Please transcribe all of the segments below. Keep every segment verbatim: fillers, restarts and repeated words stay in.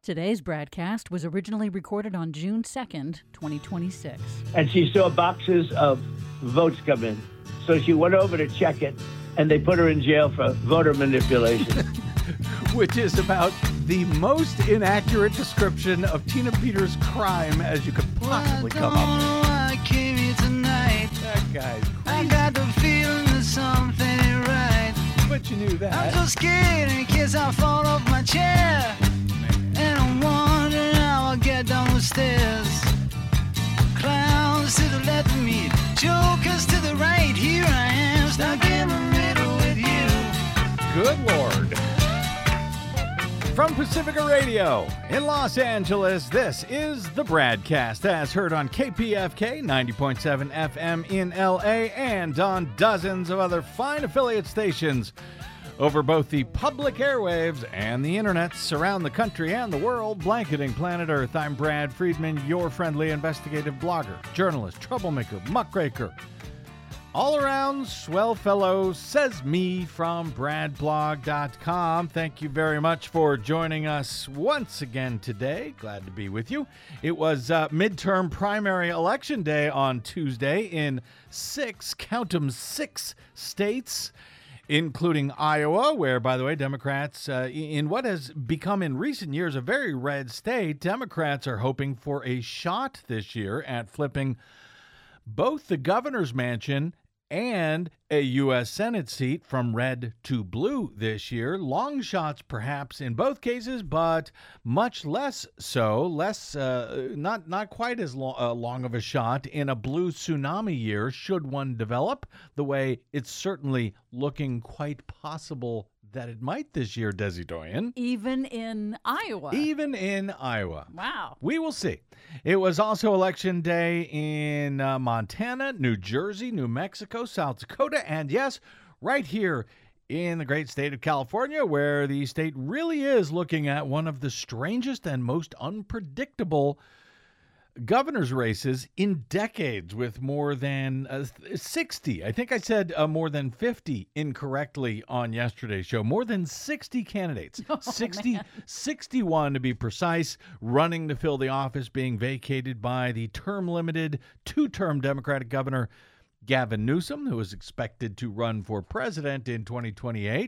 Today's broadcast was originally recorded on June second, twenty twenty-six. And she saw boxes of votes come in. So she went over to check it, and they put her in jail for voter manipulation. Which is about the most inaccurate description of Tina Peters' crime as you could possibly come up with. I came here tonight. That guy's I got the feeling that something ain't right. But you knew I'm that. so scared in case I fall off my chair. And I'm wondering how I'll get down the stairs. Clowns to the left of me, jokers to the right. Here I am, stuck in the middle with you. Good Lord. From Pacifica Radio in Los Angeles, this is the Bradcast, as heard on K P F K ninety point seven F M in L A and on dozens of other fine affiliate stations over both the public airwaves and the internets around the country and the world, blanketing planet Earth. I'm Brad Friedman, your friendly investigative blogger, journalist, troublemaker, muckraker, all around swell fellow, says me from brad blog dot com. Thank you very much for joining us once again today. Glad to be with you. It was uh, midterm primary election day on Tuesday in six, count 'em, six states, including Iowa, where, by the way, Democrats, uh, in what has become in recent years a very red state, Democrats are hoping for a shot this year at flipping both the governor's mansion and a U S Senate seat from red to blue this year. Long shots, perhaps, in both cases, but much less so, less, uh, not not quite as long, uh, long of a shot in a blue tsunami year, should one develop, the way it's certainly looking quite possible that it might this year, Desi Doyen. Even in Iowa. Even in Iowa. Wow. We will see. It was also election day in uh, Montana, New Jersey, New Mexico, South Dakota, and yes, right here in the great state of California, where the state really is looking at one of the strangest and most unpredictable governor's races in decades, with more than uh, sixty. I think I said uh, more than fifty incorrectly on yesterday's show. More than sixty candidates. Oh, sixty, man. sixty-one to be precise, running to fill the office being vacated by the term-limited, two-term Democratic governor Gavin Newsom, who is expected to run for president in twenty twenty-eight.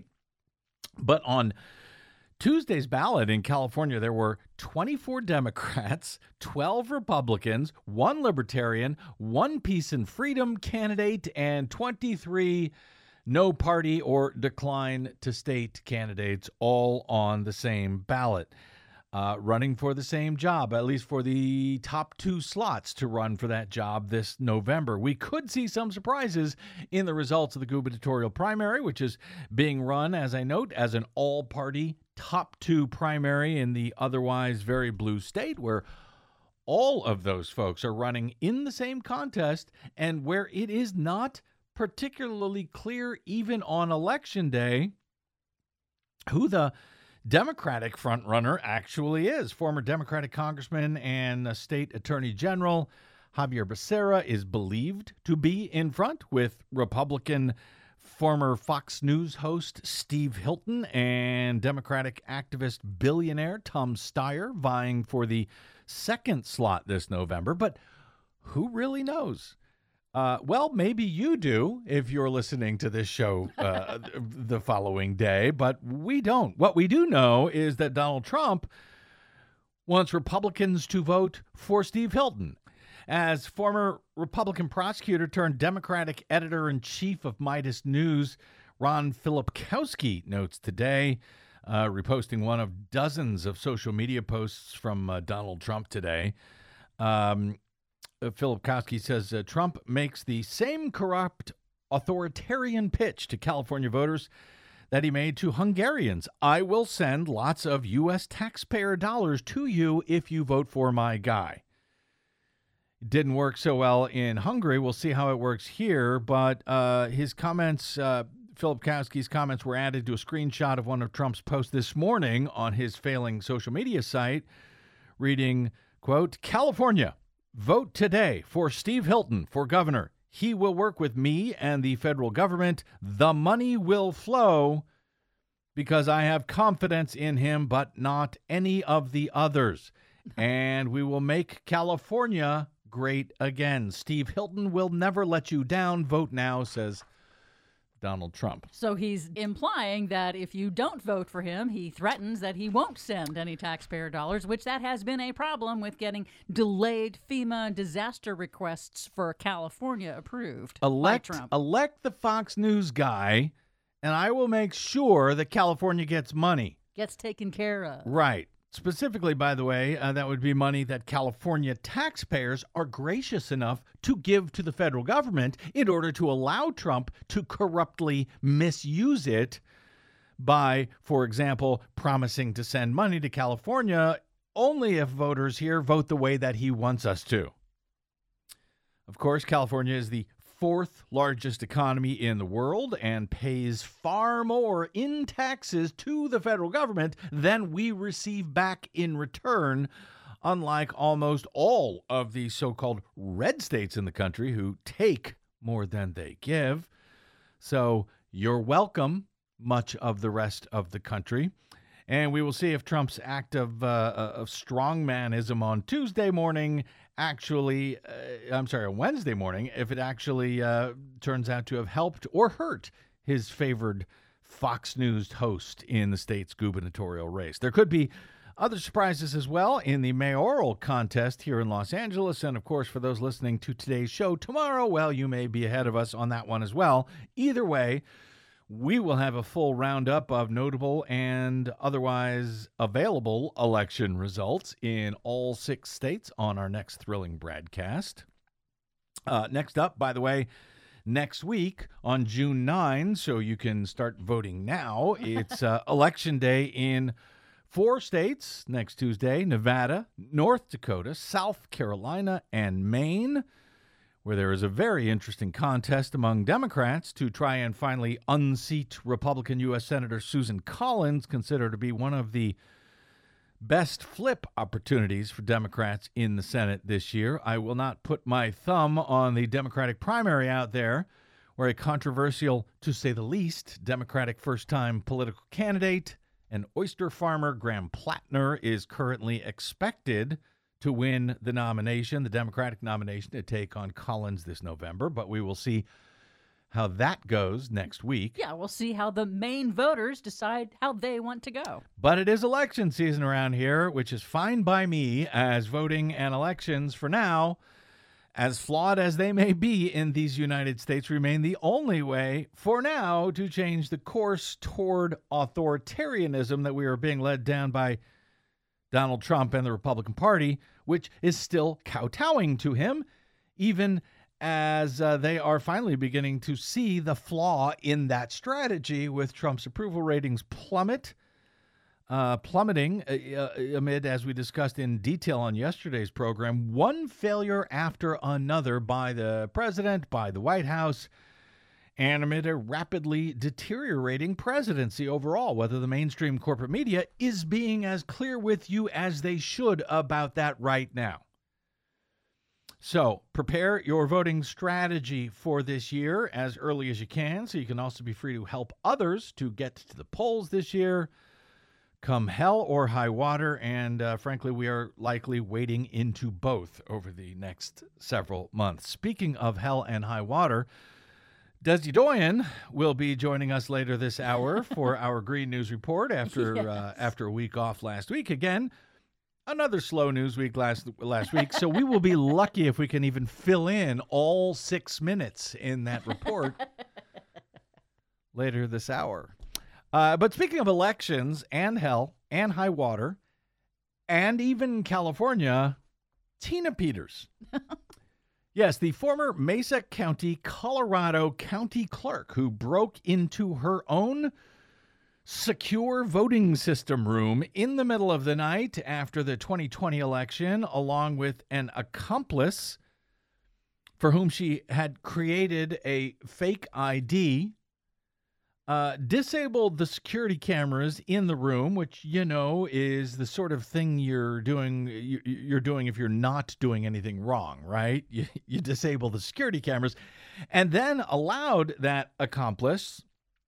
But on Tuesday's ballot in California, there were twenty-four Democrats, twelve Republicans, one Libertarian, one Peace and Freedom candidate, and twenty-three no party or decline to state candidates, all on the same ballot, uh, running for the same job, at least for the top two slots to run for that job this November. We could see some surprises in the results of the gubernatorial primary, which is being run, as I note, as an all-party top two primary in the otherwise very blue state, where all of those folks are running in the same contest, and where it is not particularly clear, even on election day, who the Democratic frontrunner actually is. Former Democratic congressman and state attorney general Xavier Becerra is believed to be in front, with Republican former Fox News host Steve Hilton and Democratic activist billionaire Tom Steyer vying for the second slot this November. But who really knows? Uh, well, maybe you do if you're listening to this show uh, the following day, but we don't. What we do know is that Donald Trump wants Republicans to vote for Steve Hilton. As former Republican prosecutor turned Democratic editor-in-chief of Midas News, Ron Filipkowski notes today, uh, reposting one of dozens of social media posts from uh, Donald Trump today. Um, uh, Filipkowski says uh, Trump makes the same corrupt authoritarian pitch to California voters that he made to Hungarians. I will send lots of U S taxpayer dollars to you if you vote for my guy. Didn't work so well in Hungary. We'll see how it works here. But uh, his comments, uh, Filipkowski's comments, were added to a screenshot of one of Trump's posts this morning on his failing social media site, reading, quote, California, vote today for Steve Hilton for governor. He will work with me and the federal government. The money will flow. because I have confidence in him, but not any of the others. And we will make California great again. Steve Hilton will never let you down. Vote now, says Donald Trump. So he's implying that if you don't vote for him, he threatens that he won't send any taxpayer dollars, which that has been a problem with getting delayed FEMA disaster requests for California approved Elect, by Trump. elect the Fox News guy, and I will make sure that California gets money. Gets taken care of. Right. Specifically, by the way, uh, that would be money that California taxpayers are gracious enough to give to the federal government in order to allow Trump to corruptly misuse it by, for example, promising to send money to California only if voters here vote the way that he wants us to. Of course, California is the fourth largest economy in the world and pays far more in taxes to the federal government than we receive back in return, unlike almost all of the so-called red states in the country who take more than they give. So you're welcome, much of the rest of the country. And we will see if Trump's act of, uh, of strongmanism on Tuesday morning actually, uh, I'm sorry, on Wednesday morning, if it actually uh, turns out to have helped or hurt his favored Fox News host in the state's gubernatorial race. There could be other surprises as well in the mayoral contest here in Los Angeles. And, of course, for those listening to today's show tomorrow, well, you may be ahead of us on that one as well. Either way, we will have a full roundup of notable and otherwise available election results in all six states on our next thrilling broadcast. Uh, next up, by the way, next week on June ninth, so you can start voting now, it's uh, Election Day in four states next Tuesday: Nevada, North Dakota, South Carolina, and Maine, where there is a very interesting contest among Democrats to try and finally unseat Republican U S Senator Susan Collins, considered to be one of the best flip opportunities for Democrats in the Senate this year. I will not put my thumb on the Democratic primary out there, where a controversial, to say the least, Democratic first-time political candidate and oyster farmer Graham Plattner is currently expected to win the nomination, the Democratic nomination, to take on Collins this November. But we will see how that goes next week. Yeah, we'll see how the Maine voters decide how they want to go. But it is election season around here, which is fine by me, as voting and elections for now, as flawed as they may be in these United States, remain the only way for now to change the course toward authoritarianism that we are being led down by Donald Trump and the Republican Party, which is still kowtowing to him, even as uh, they are finally beginning to see the flaw in that strategy, with Trump's approval ratings plummet, uh, plummeting uh, amid, as we discussed in detail on yesterday's program, one failure after another by the president, by the White House, and amid a rapidly deteriorating presidency overall. Whether the mainstream corporate media is being as clear with you as they should about that right now. So prepare your voting strategy for this year as early as you can, so you can also be free to help others to get to the polls this year, come hell or high water. And uh, frankly, we are likely wading into both over the next several months. Speaking of hell and high water, Desi Doyen will be joining us later this hour for our Green News Report after yes. uh, after a week off last week. Again, another slow news week last last week, so we will be lucky if we can even fill in all six minutes in that report later this hour. Uh, but speaking of elections and hell and high water and even California, Tina Peters. Yes, the former Mesa County, Colorado county clerk who broke into her own secure voting system room in the middle of the night after the twenty twenty election, along with an accomplice for whom she had created a fake I D, uh, disabled the security cameras in the room, which, you know, is the sort of thing you're doing you, you're doing if you're not doing anything wrong, right? You, you disable the security cameras, and then allowed that accomplice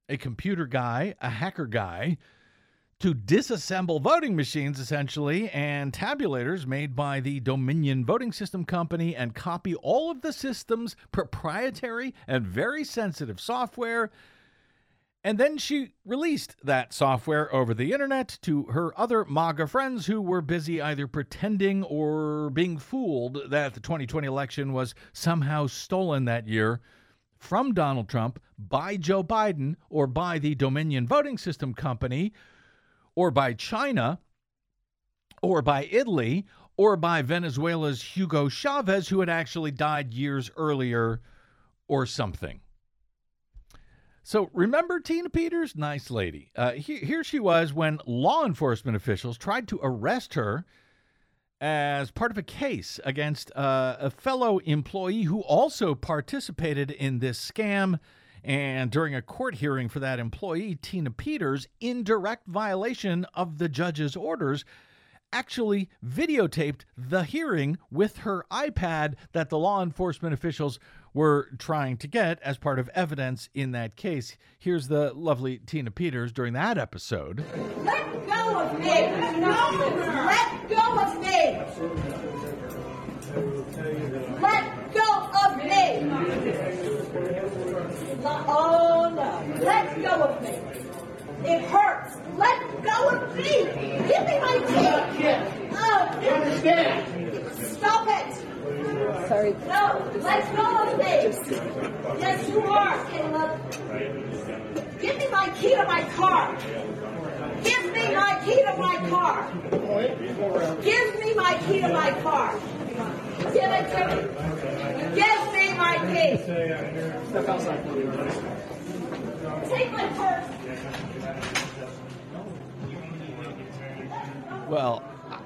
a computer guy, a hacker guy, to disassemble voting machines, essentially, and tabulators made by the Dominion Voting System Company and copy all of the system's proprietary and very sensitive software. And then she released that software over the internet to her other MAGA friends who were busy either pretending or being fooled that the twenty twenty election was somehow stolen that year from Donald Trump by Joe Biden or by the Dominion Voting System Company, or by China, or by Italy, or by Venezuela's Hugo Chavez, who had actually died years earlier, or something. So remember Tina Peters? Nice lady. Uh, here, here she was when law enforcement officials tried to arrest her as part of a case against uh, a fellow employee who also participated in this scam. And during a court hearing for that employee, Tina Peters, in direct violation of the judge's orders, actually videotaped the hearing with her iPad that the law enforcement officials were trying to get as part of evidence in that case. Here's the lovely Tina Peters during that episode. Let go of me! Let go of me! Let go of me! Oh no! Let go of me! It hurts! Let go of me! Give me my key! Oh! You understand? Stop it! Sorry. No! Let go of me! Yes, you are, Caleb! Give me my key to my car! Give me my key to my car! Give me my key to my car! Give it to me! Give me my key! Step outside. Take my purse! Well,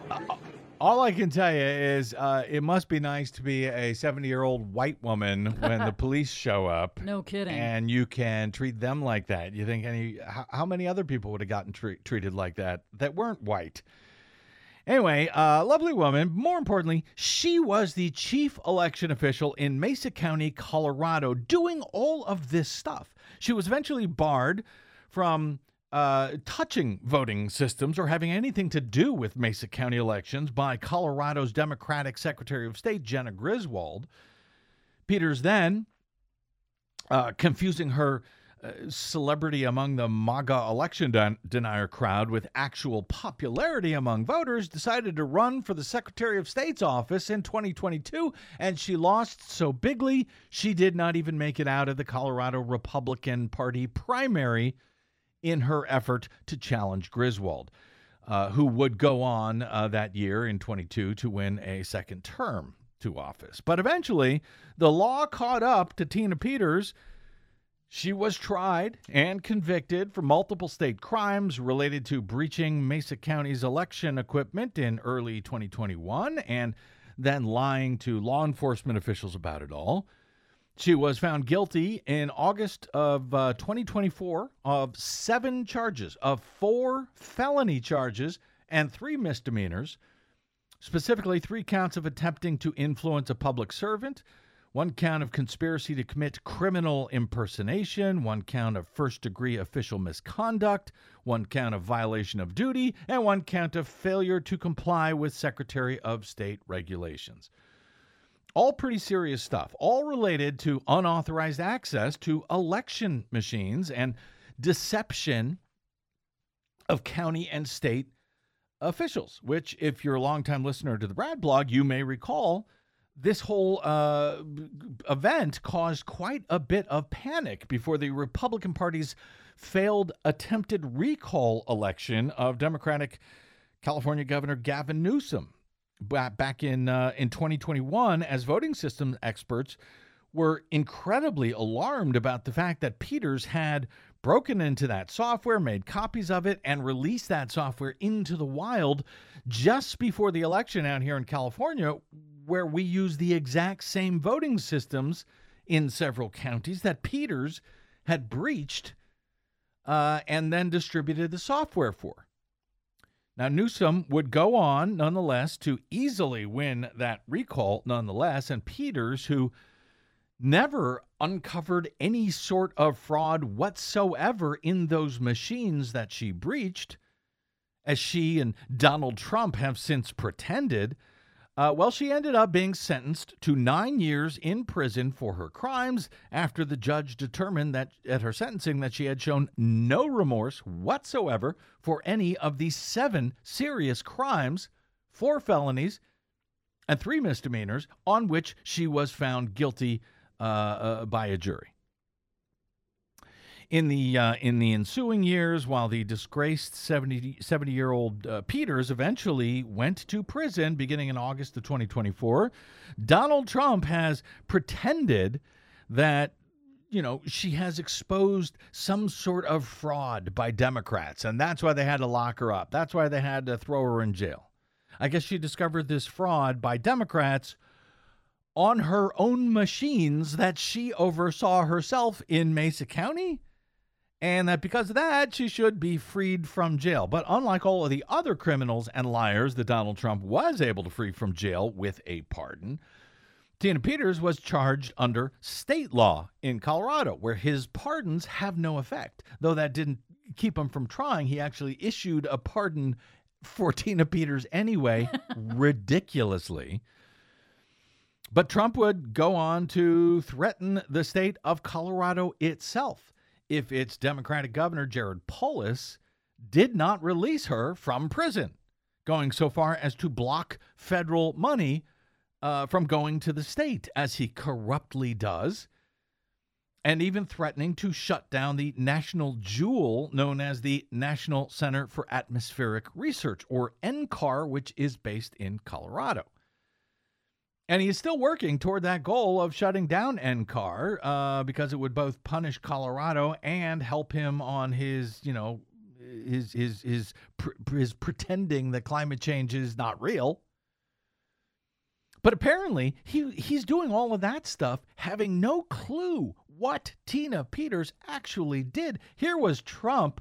all I can tell you is uh, it must be nice to be a seventy-year-old white woman when the police show up. No kidding. And you can treat them like that. You think any how, how many other people would have gotten tre- treated like that that weren't white? Anyway, uh, lovely woman. More importantly, she was the chief election official in Mesa County, Colorado, doing all of this stuff. She was eventually barred from uh, touching voting systems or having anything to do with Mesa County elections by Colorado's Democratic Secretary of State, Jena Griswold. Peters then, uh, confusing her uh, celebrity among the MAGA election den- denier crowd with actual popularity among voters, decided to run for the Secretary of State's office in twenty twenty-two, and she lost so bigly she did not even make it out of the Colorado Republican Party primary in her effort to challenge Griswold, uh, who would go on uh, that year in twenty-two to win a second term to office. But eventually, the law caught up to Tina Peters. She was tried and convicted for multiple state crimes related to breaching Mesa County's election equipment in early twenty twenty-one and then lying to law enforcement officials about it all. She was found guilty in August of uh, twenty twenty-four of seven charges, of four felony charges and three misdemeanors, specifically three counts of attempting to influence a public servant, one count of conspiracy to commit criminal impersonation, one count of first-degree official misconduct, one count of violation of duty, and one count of failure to comply with Secretary of State regulations. All pretty serious stuff, all related to unauthorized access to election machines and deception of county and state officials, which, if you're a longtime listener to the Brad blog, you may recall this whole uh, event caused quite a bit of panic before the Republican Party's failed attempted recall election of Democratic California Governor Gavin Newsom back in uh, in twenty twenty-one, as voting system experts were incredibly alarmed about the fact that Peters had broken into that software, made copies of it, and released that software into the wild just before the election out here in California, where we use the exact same voting systems in several counties that Peters had breached uh, and then distributed the software for. Now, Newsom would go on, nonetheless, to easily win that recall, nonetheless, and Peters, who never uncovered any sort of fraud whatsoever in those machines that she breached, as she and Donald Trump have since pretended. Uh, well, she ended up being sentenced to nine years in prison for her crimes after the judge determined that at her sentencing that she had shown no remorse whatsoever for any of the seven serious crimes, four felonies, and three misdemeanors on which she was found guilty uh, uh, by a jury. In the uh, in the ensuing years, while the disgraced seventy-year-old uh, Peters eventually went to prison beginning in August of twenty twenty-four, Donald Trump has pretended that, you know, she has exposed some sort of fraud by Democrats, and that's why they had to lock her up. That's why they had to throw her in jail. I guess she discovered this fraud by Democrats on her own machines that she oversaw herself in Mesa County, and that because of that, she should be freed from jail. But unlike all of the other criminals and liars that Donald Trump was able to free from jail with a pardon, Tina Peters was charged under state law in Colorado, where his pardons have no effect. Though that didn't keep him from trying, he actually issued a pardon for Tina Peters anyway, ridiculously. But Trump would go on to threaten the state of Colorado itself if its Democratic governor, Jared Polis, did not release her from prison, going so far as to block federal money uh, from going to the state, as he corruptly does, and even threatening to shut down the national jewel known as the National Center for Atmospheric Research, or N C A R, which is based in Colorado. And he is still working toward that goal of shutting down N C A R uh, because it would both punish Colorado and help him on his, you know, his his his his pretending that climate change is not real. But apparently, he he's doing all of that stuff, having no clue what Tina Peters actually did. Here was Trump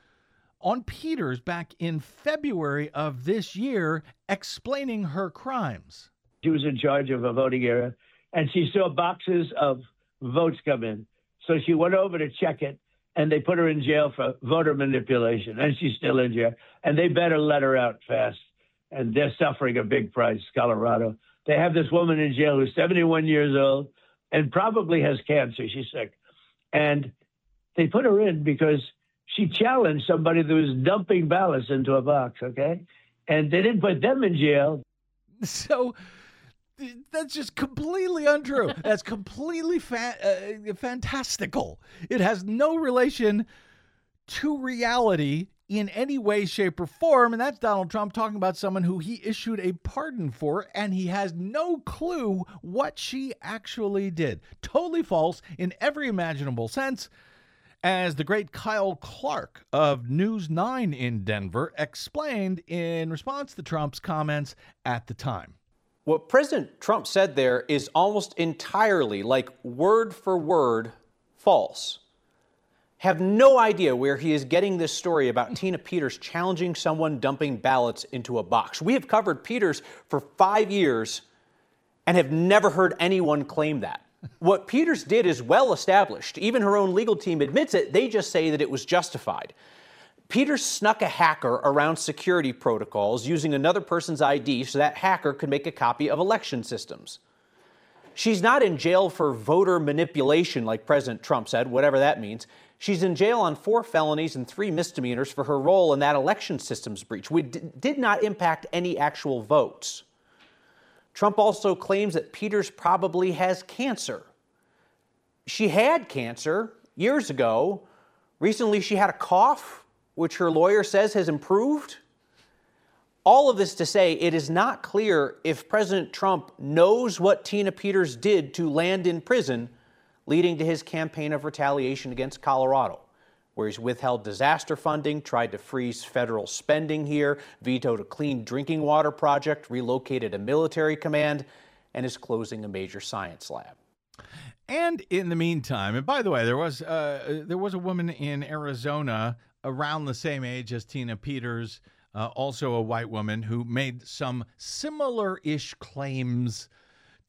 on Peters back in February of this year, explaining her crimes. She was in charge of a voting area, and she saw boxes of votes come in. So she went over to check it, and they put her in jail for voter manipulation, and she's still in jail. And they better let her out fast, and they're suffering a big price, Colorado. They have this woman in jail who's seventy-one years old and probably has cancer. She's sick. And they put her in because she challenged somebody that was dumping ballots into a box, okay? And they didn't put them in jail. So that's just completely untrue. That's completely fa- uh, fantastical. It has no relation to reality in any way, shape, or form. And that's Donald Trump talking about someone who he issued a pardon for, and he has no clue what she actually did. Totally false in every imaginable sense, as the great Kyle Clark of News nine in Denver explained in response to Trump's comments at the time. What President Trump said there is almost entirely, like word for word, false. Have no idea where he is getting this story about Tina Peters challenging someone dumping ballots into a box. We have covered Peters for five years and have never heard anyone claim that. What Peters did is well established. Even her own legal team admits it. They just say that it was justified. Peters snuck a hacker around security protocols using another person's I D so that hacker could make a copy of election systems. She's not in jail for voter manipulation like President Trump said, whatever that means. She's in jail on four felonies and three misdemeanors for her role in that election systems breach, which did not impact any actual votes. Trump also claims that Peters probably has cancer. She had cancer years ago. Recently, she had a cough, which her lawyer says has improved. All of this to say, it is not clear if President Trump knows what Tina Peters did to land in prison, leading to his campaign of retaliation against Colorado, where he's withheld disaster funding, tried to freeze federal spending here, vetoed a clean drinking water project, relocated a military command, and is closing a major science lab. And in the meantime, and by the way, there was uh, there was a woman in Arizona around the same age as Tina Peters, uh, also a white woman, who made some similar-ish claims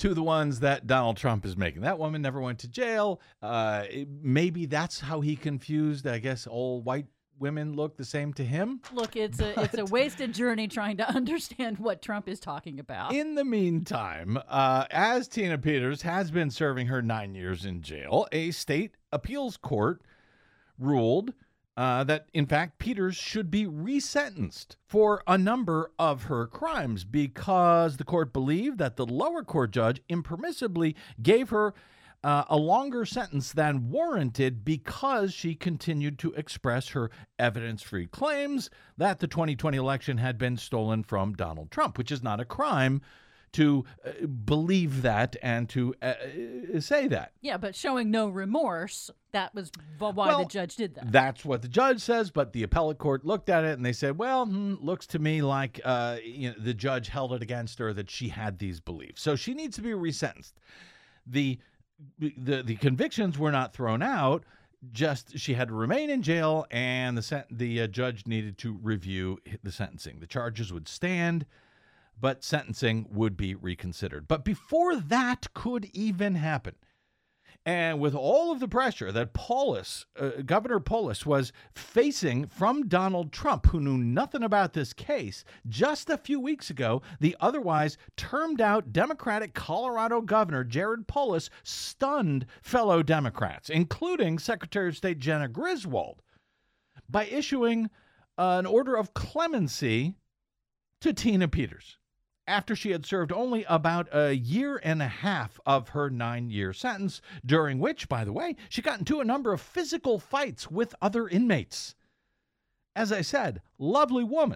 to the ones that Donald Trump is making. That woman never went to jail. Uh, it- maybe that's how he confused, I guess, all white women look the same to him. Look, it's a it's a wasted journey trying to understand what Trump is talking about. In the meantime, uh, as Tina Peters has been serving her nine years in jail, a state appeals court ruled uh, that, in fact, Peters should be resentenced for a number of her crimes because the court believed that the lower court judge impermissibly gave her uh, a longer sentence than warranted because she continued to express her evidence-free claims that the twenty twenty election had been stolen from Donald Trump, which is not a crime to uh, believe that and to uh, uh, say that. Yeah, but showing no remorse, that was v- why Well, the judge did that. That's what the judge says, but the appellate court looked at it and they said, well, hmm, looks to me like uh, you know, the judge held it against her that she had these beliefs. So she needs to be resentenced. The, the, the convictions were not thrown out, just she had to remain in jail and the, sen- the uh, judge needed to review the sentencing. The charges would stand, but sentencing would be reconsidered. But before that could even happen, and with all of the pressure that Polis, uh, Governor Polis, was facing from Donald Trump, who knew nothing about this case, just a few weeks ago, the otherwise termed out Democratic Colorado Governor Jared Polis stunned fellow Democrats, including Secretary of State Jena Griswold, by issuing uh, an order of clemency to Tina Peters after she had served only about a year and a half of her nine-year sentence, during which, by the way, she got into a number of physical fights with other inmates. As I said, lovely woman.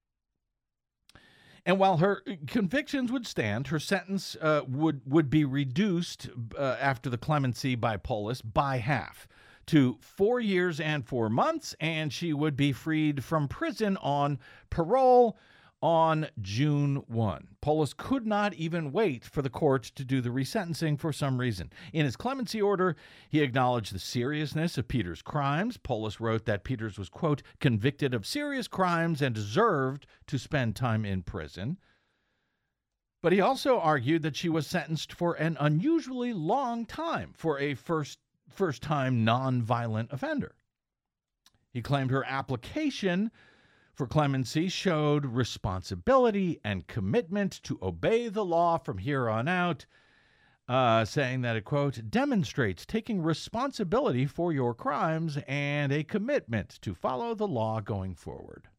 And while her convictions would stand, her sentence uh, would, would be reduced uh, after the clemency by Polis by half to four years and four months, and she would be freed from prison on parole on June first. Polis could not even wait for the court to do the resentencing for some reason. In his clemency order, he acknowledged the seriousness of Peters' crimes. Polis wrote that Peters was, quote, convicted of serious crimes and deserved to spend time in prison. But he also argued that she was sentenced for an unusually long time for a first, first-time nonviolent offender. He claimed her application for clemency showed responsibility and commitment to obey the law from here on out, uh, saying that it, quote, demonstrates taking responsibility for your crimes and a commitment to follow the law going forward.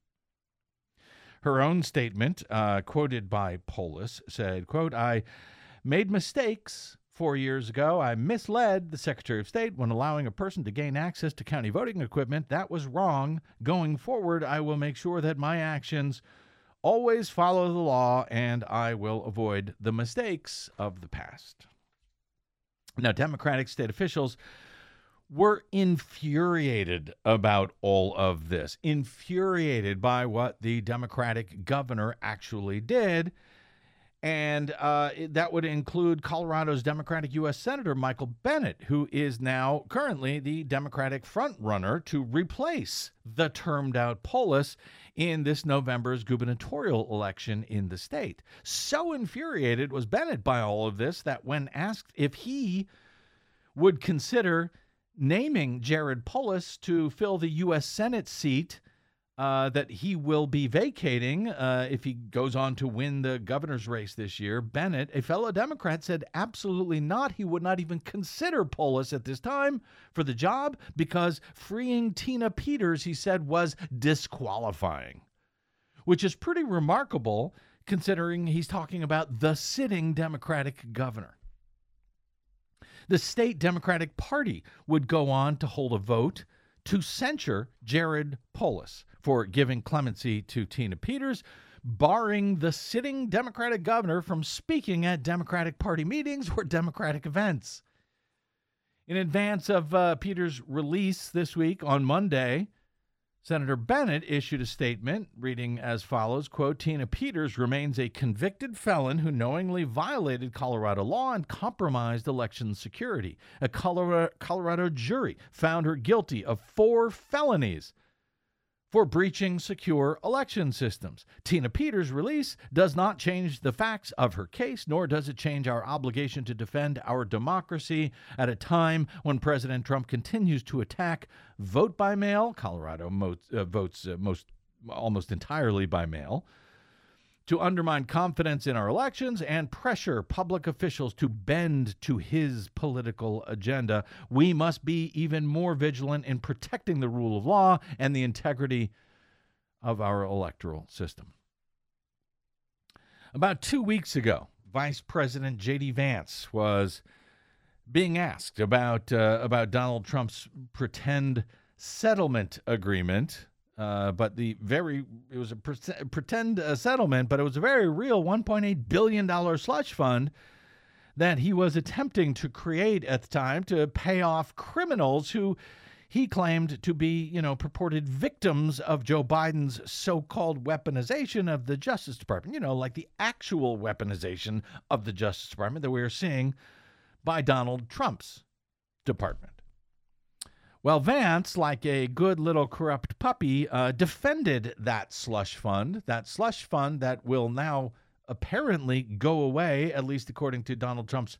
Her own statement, uh, quoted by Polis, said, quote, I made mistakes four years ago. I misled the Secretary of State when allowing a person to gain access to county voting equipment. That was wrong. Going forward, I will make sure that my actions always follow the law and I will avoid the mistakes of the past. Now, Democratic state officials were infuriated about all of this, infuriated by what the Democratic governor actually did. And uh, that would include Colorado's Democratic U S Senator Michael Bennet, who is now currently the Democratic frontrunner to replace the termed-out Polis in this November's gubernatorial election in the state. So infuriated was Bennet by all of this that when asked if he would consider naming Jared Polis to fill the U S Senate seat Uh, that he will be vacating uh, if he goes on to win the governor's race this year, Bennet, a fellow Democrat, said absolutely not. He would not even consider Polis at this time for the job because freeing Tina Peters, he said, was disqualifying, which is pretty remarkable considering he's talking about the sitting Democratic governor. The state Democratic Party would go on to hold a vote to censure Jared Polis for giving clemency to Tina Peters, barring the sitting Democratic governor from speaking at Democratic Party meetings or Democratic events. In advance of uh, Peters' release this week on Monday, Senator Bennet issued a statement reading as follows, quote, Tina Peters remains a convicted felon who knowingly violated Colorado law and compromised election security. A Colorado, Colorado jury found her guilty of four felonies for breaching secure election systems. Tina Peters' release does not change the facts of her case, nor does it change our obligation to defend our democracy at a time when President Trump continues to attack vote by mail. Colorado mo- uh, votes uh, most almost entirely by mail, to undermine confidence in our elections and pressure public officials to bend to his political agenda. We must be even more vigilant in protecting the rule of law and the integrity of our electoral system. About two weeks ago, Vice President J D Vance was being asked about uh, about Donald Trump's pretend settlement agreement. Uh, but the very, it was a pre- pretend uh, settlement, but it was a very real one point eight billion dollars slush fund that he was attempting to create at the time to pay off criminals who he claimed to be, you know, purported victims of Joe Biden's so-called weaponization of the Justice Department. You know, like the actual weaponization of the Justice Department that we are seeing by Donald Trump's department. Well, Vance, like a good little corrupt puppy, uh, defended that slush fund, that slush fund that will now apparently go away, at least according to Donald Trump's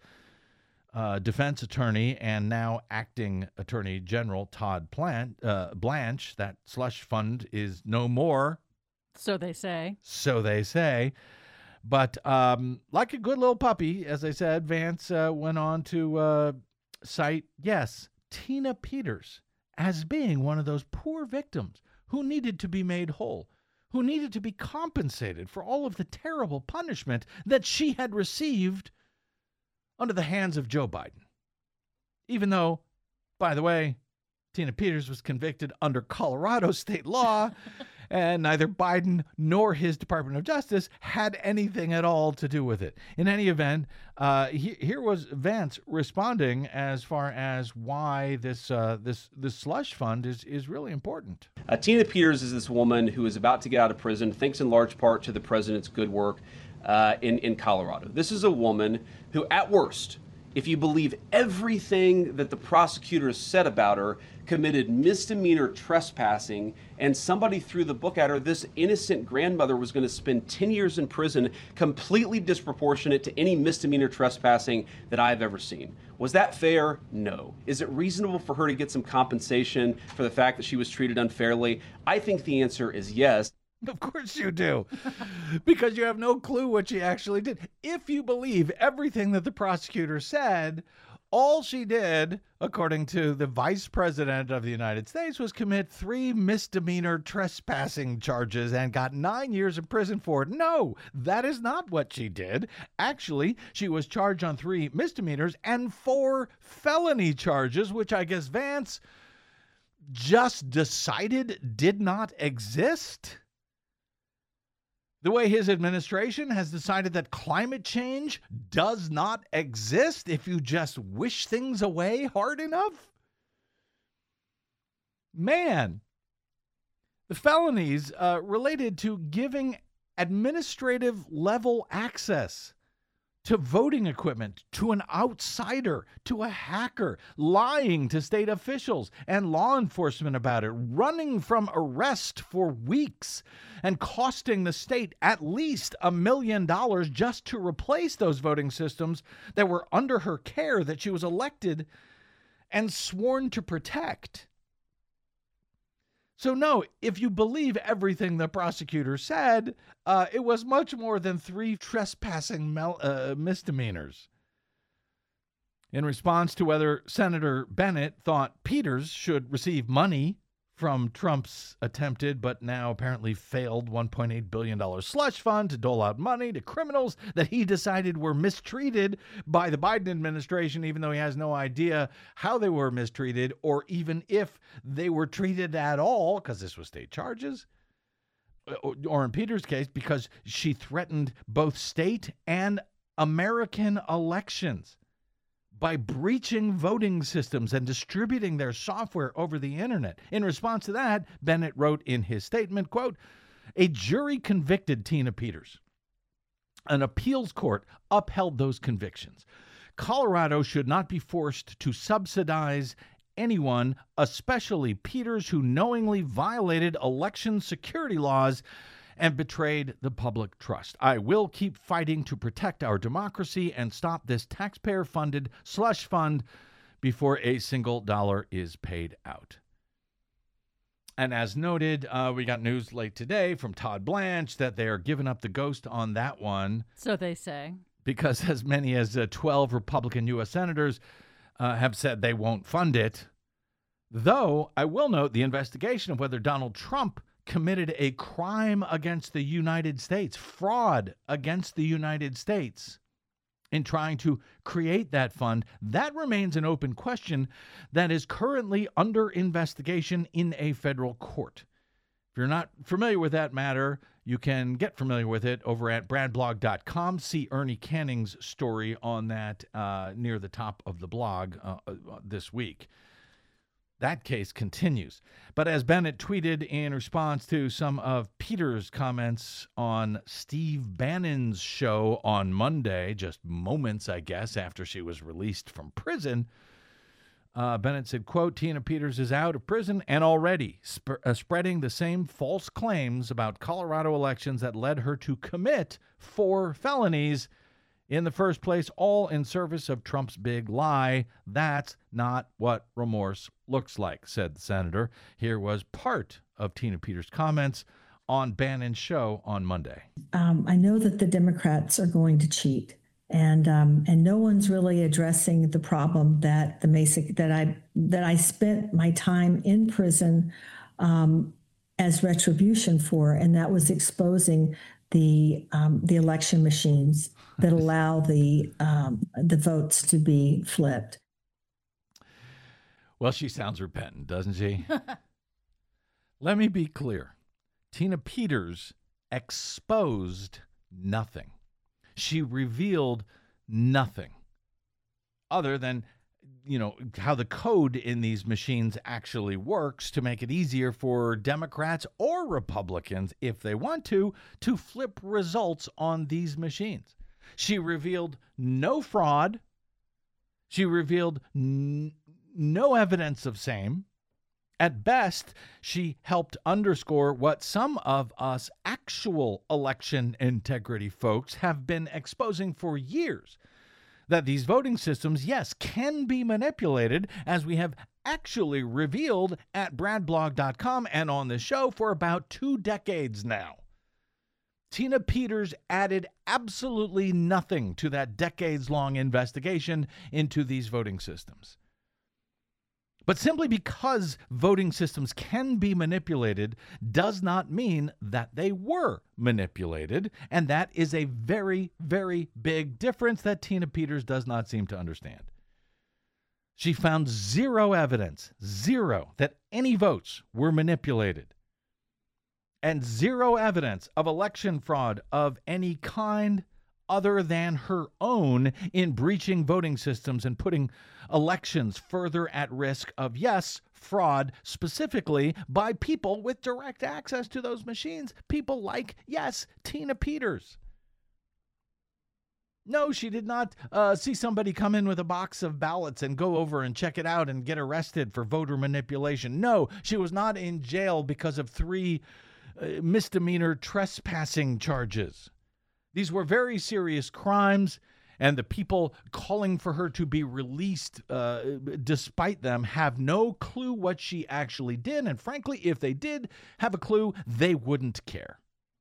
uh, defense attorney and now acting Attorney General Todd Plant, uh, Blanche. That slush fund is no more. So they say. So they say. But um, like a good little puppy, as I said, Vance uh, went on to uh, cite, yes, Tina Peters as being one of those poor victims who needed to be made whole, who needed to be compensated for all of the terrible punishment that she had received under the hands of Joe Biden. Even though, by the way, Tina Peters was convicted under Colorado state law, and neither Biden nor his Department of Justice had anything at all to do with it. In any event, uh, he, here was Vance responding as far as why this uh, this this slush fund is is really important. Uh, Tina Peters is this woman who is about to get out of prison, thanks in large part to the president's good work uh, in in Colorado. This is a woman who, at worst, if you believe everything that the prosecutors said about her, committed misdemeanor trespassing, and somebody threw the book at her. This innocent grandmother was going to spend ten years in prison, completely disproportionate to any misdemeanor trespassing that I've ever seen. Was that fair? No. Is it reasonable for her to get some compensation for the fact that she was treated unfairly? I think the answer is yes. Of course you do, because you have no clue what she actually did. If you believe everything that the prosecutor said, all she did, according to the Vice President of the United States, was commit three misdemeanor trespassing charges and got nine years in prison for it. No, that is not what she did. Actually, she was charged on three misdemeanors and four felony charges, which I guess Vance just decided did not exist. The way his administration has decided that climate change does not exist if you just wish things away hard enough. Man, the felonies uh, related to giving administrative level access to voting equipment, to an outsider, to a hacker, lying to state officials and law enforcement about it, running from arrest for weeks, and costing the state at least a million dollars just to replace those voting systems that were under her care, that she was elected and sworn to protect. So no, if you believe everything the prosecutor said, uh, it was much more than three trespassing mel- uh, misdemeanors. In response to whether Senator Bennett thought Peters should receive money from Trump's attempted but now apparently failed one point eight billion dollars slush fund to dole out money to criminals that he decided were mistreated by the Biden administration, even though he has no idea how they were mistreated or even if they were treated at all, because this was state charges, or in Peters' case, because she threatened both state and American elections by breaching voting systems and distributing their software over the internet. In response to that, Bennett wrote in his statement, quote, "A jury convicted Tina Peters. An appeals court upheld those convictions. Colorado should not be forced to subsidize anyone, especially Peters, who knowingly violated election security laws and betrayed the public trust. I will keep fighting to protect our democracy and stop this taxpayer-funded slush fund before a single dollar is paid out. And as noted, uh, we got news late today from Todd Blanche that they are giving up the ghost on that one. So they say. Because as many as uh, twelve Republican U S senators uh, have said they won't fund it. Though, I will note the investigation of whether Donald Trump committed a crime against the United States, fraud against the United States, in trying to create that fund, that remains an open question that is currently under investigation in a federal court. If you're not familiar with that matter, you can get familiar with it over at brad blog dot com. See Ernie Canning's story on that uh, near the top of the blog uh, uh, this week. That case continues. But as Bennett tweeted in response to some of Peter's comments on Steve Bannon's show on Monday, just moments, I guess, after she was released from prison, uh, Bennett said, quote, Tina Peters is out of prison and already sp- uh, spreading the same false claims about Colorado elections that led her to commit four felonies in the first place, all in service of Trump's big lie. That's not what remorse looks like, said the senator. Here was part of Tina Peters' comments on Bannon's show on Monday. Um, I know that the Democrats are going to cheat, and um, and no one's really addressing the problem that the Mesa that I that I spent my time in prison um, as retribution for, and that was exposing the um, the election machines that allow the um, the votes to be flipped. Well, she sounds repentant, doesn't she? Let me be clear. Tina Peters exposed nothing. She revealed nothing other than, you know, how the code in these machines actually works to make it easier for Democrats or Republicans, if they want to, to flip results on these machines. She revealed no fraud. She revealed n- no evidence of same. At best, she helped underscore what some of us actual election integrity folks have been exposing for years, that these voting systems, yes, can be manipulated, as we have actually revealed at brad blog dot com and on the show for about two decades now. Tina Peters added absolutely nothing to that decades-long investigation into these voting systems. But simply because voting systems can be manipulated does not mean that they were manipulated, and that is a very, very big difference that Tina Peters does not seem to understand. She found zero evidence, zero, that any votes were manipulated, and zero evidence of election fraud of any kind other than her own in breaching voting systems and putting elections further at risk of, yes, fraud, specifically by people with direct access to those machines. People like, yes, Tina Peters. No, she did not uh, see somebody come in with a box of ballots and go over and check it out and get arrested for voter manipulation. No, she was not in jail because of three uh, misdemeanor trespassing charges. These were very serious crimes, and the people calling for her to be released uh, despite them have no clue what she actually did. And frankly, if they did have a clue, they wouldn't care.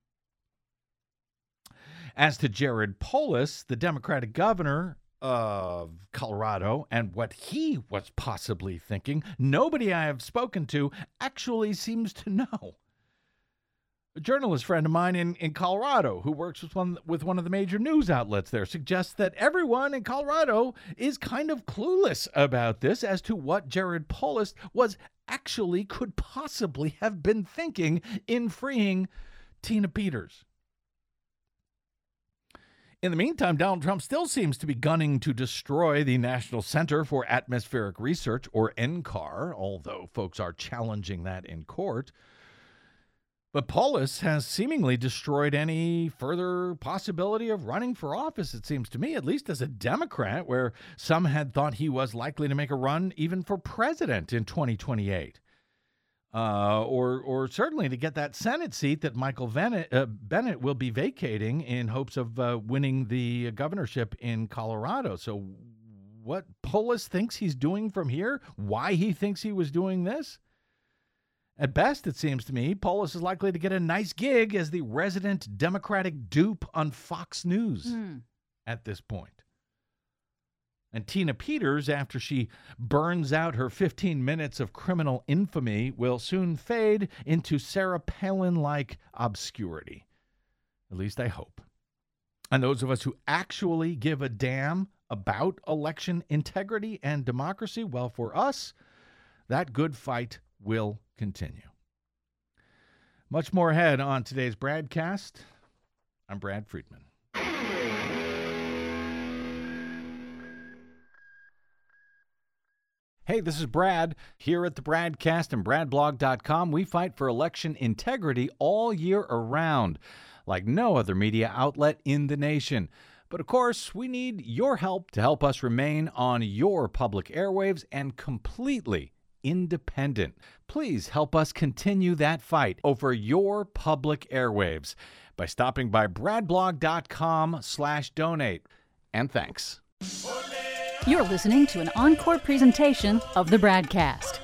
As to Jared Polis, the Democratic governor of Colorado, and what he was possibly thinking, nobody I have spoken to actually seems to know. A journalist friend of mine in, in Colorado who works with one, with one of the major news outlets there suggests that everyone in Colorado is kind of clueless about this as to what Jared Polis was actually could possibly have been thinking in freeing Tina Peters. In the meantime, Donald Trump still seems to be gunning to destroy the National Center for Atmospheric Research, or N C A R, although folks are challenging that in court. But Polis has seemingly destroyed any further possibility of running for office, it seems to me, at least as a Democrat, where some had thought he was likely to make a run even for president in twenty twenty-eight. Uh, or or certainly to get that Senate seat that Michael Bennett, uh, Bennett will be vacating in hopes of uh, winning the governorship in Colorado. So what Polis thinks he's doing from here, why he thinks he was doing this? At best, it seems to me, Polis is likely to get a nice gig as the resident Democratic dupe on Fox News mm. at this point. And Tina Peters, after she burns out her fifteen minutes of criminal infamy, will soon fade into Sarah Palin-like obscurity. At least I hope. And those of us who actually give a damn about election integrity and democracy, well, for us, that good fight will continue. Much more ahead on today's BradCast. I'm Brad Friedman. Hey, this is Brad. Here at the BradCast and brad blog dot com, we fight for election integrity all year around, like no other media outlet in the nation. But of course, we need your help to help us remain on your public airwaves and completely independent. Please help us continue that fight over your public airwaves by stopping by brad blog dot com slash donate. And thanks. You're listening to an encore presentation of the BradCast.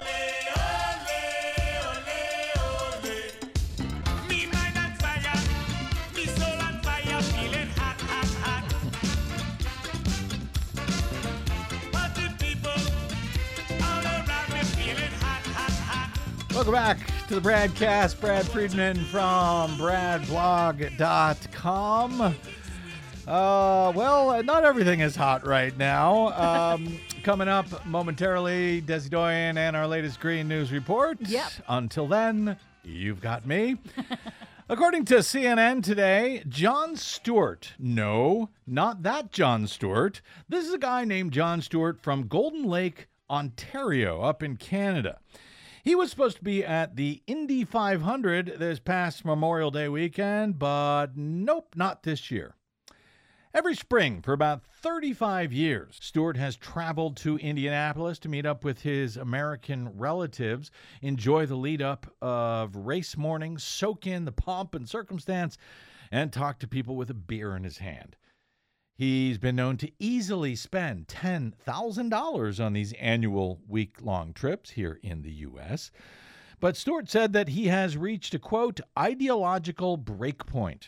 Welcome back to the BradCast. Brad Friedman from brad blog dot com. Uh, well, not everything is hot right now. Um, coming up momentarily, Desi Doyen and our latest Green News Report. Yep. Until then, you've got me. According to C N N today, Jon Stewart. No, not that Jon Stewart. This is a guy named Jon Stewart from Golden Lake, Ontario, up in Canada. He was supposed to be at the Indy five hundred this past Memorial Day weekend, but nope, not this year. Every spring for about thirty-five years, Stewart has traveled to Indianapolis to meet up with his American relatives, enjoy the lead-up of race morning, soak in the pomp and circumstance, and talk to people with a beer in his hand. He's been known to easily spend ten thousand dollars on these annual week-long trips here in the U S, but Stewart said that he has reached a, quote, ideological breakpoint.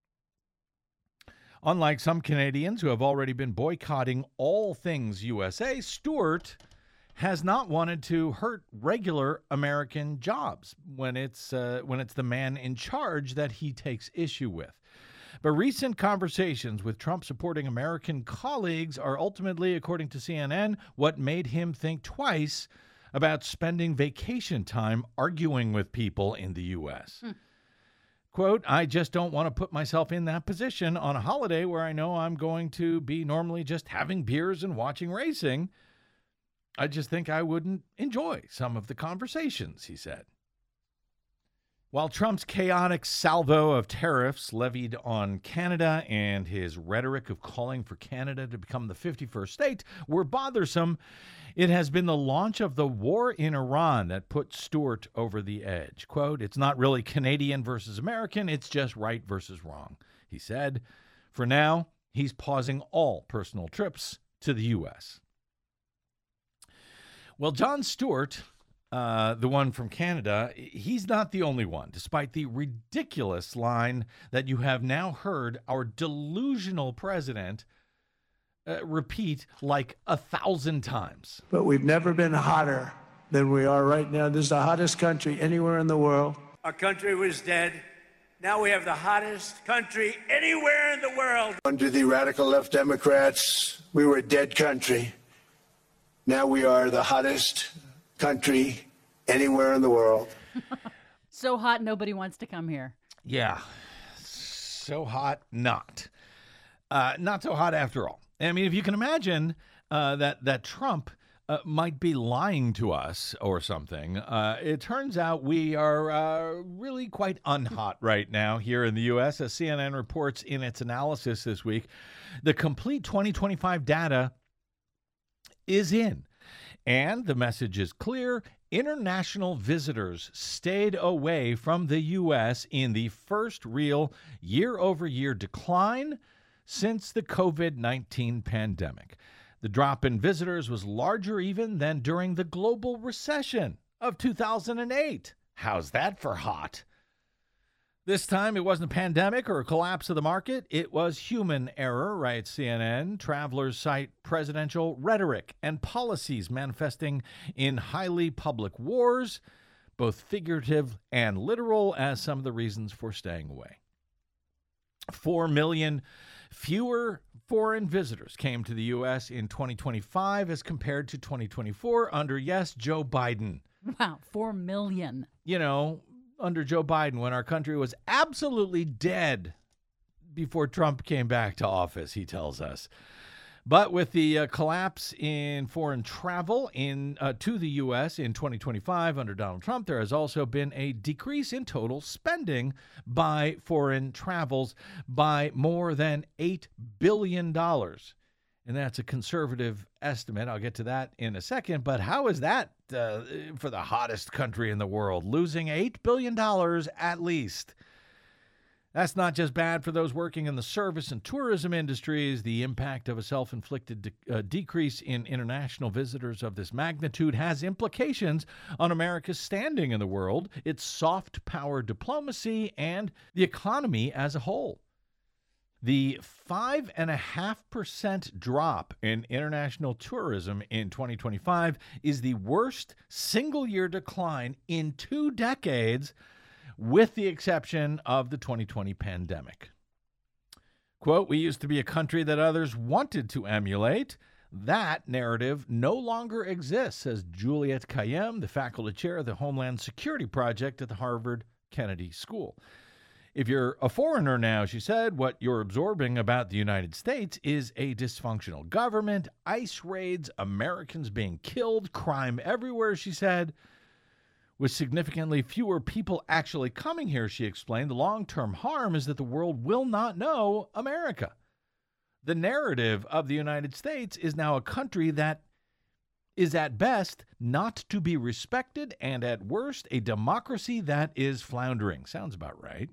Unlike some Canadians who have already been boycotting all things U S A, Stewart has not wanted to hurt regular American jobs when it's uh, when it's the man in charge that he takes issue with. But recent conversations with Trump-supporting American colleagues are ultimately, according to C N N, what made him think twice about spending vacation time arguing with people in the U S. Hmm. Quote, I just don't want to put myself in that position on a holiday where I know I'm going to be normally just having beers and watching racing. I just think I wouldn't enjoy some of the conversations, he said. While Trump's chaotic salvo of tariffs levied on Canada and his rhetoric of calling for Canada to become the fifty-first state were bothersome, it has been the launch of the war in Iran that put Stewart over the edge. Quote, it's not really Canadian versus American, it's just right versus wrong, he said. For now, he's pausing all personal trips to the U S. Well, Jon Stewart, Uh, the one from Canada, he's not the only one, despite the ridiculous line that you have now heard our delusional president uh, repeat like a thousand times. But we've never been hotter than we are right now. This is the hottest country anywhere in the world. Our country was dead. Now we have the hottest country anywhere in the world. Under the radical left Democrats, we were a dead country. Now we are the hottest country anywhere in the world. So hot, nobody wants to come here. Yeah. So hot, not. Uh, not so hot after all. I mean, if you can imagine uh, that, that Trump uh, might be lying to us or something. Uh, it turns out we are uh, really quite unhot right now here in the U S, as C N N reports in its analysis this week. The complete twenty twenty-five data is in, and the message is clear. International visitors stayed away from the U S in the first real year-over-year decline since the COVID nineteen pandemic. The drop in visitors was larger even than during the global recession of two thousand eight. How's that for hot? This time, it wasn't a pandemic or a collapse of the market. It was human error, writes C N N. Travelers cite presidential rhetoric and policies manifesting in highly public wars, both figurative and literal, as some of the reasons for staying away. Four million fewer foreign visitors came to the U S in twenty twenty-five as compared to twenty twenty-four under, yes, Joe Biden. Wow, four million. You know, under Joe Biden, when our country was absolutely dead before Trump came back to office, he tells us. But with the uh, collapse in foreign travel in uh, to the U S in twenty twenty-five under Donald Trump, there has also been a decrease in total spending by foreign travels by more than eight billion dollars. And that's a conservative estimate. I'll get to that in a second. But how is that uh, for the hottest country in the world, losing eight billion dollars at least? That's not just bad for those working in the service and tourism industries. The impact of a self-inflicted de- uh, decrease in international visitors of this magnitude has implications on America's standing in the world, its soft power diplomacy, and the economy as a whole. The five point five percent drop in international tourism in twenty twenty-five is the worst single-year decline in two decades, with the exception of the twenty twenty pandemic. Quote, "We used to be a country that others wanted to emulate. That narrative no longer exists," says Juliette Kayyem, the faculty chair of the Homeland Security Project at the Harvard Kennedy School. "If you're a foreigner now," she said, "what you're absorbing about the United States is a dysfunctional government, ICE raids, Americans being killed, crime everywhere," she said. "With significantly fewer people actually coming here," she explained, "the long-term harm is that the world will not know America. The narrative of the United States is now a country that is at best not to be respected and at worst a democracy that is floundering." Sounds about right.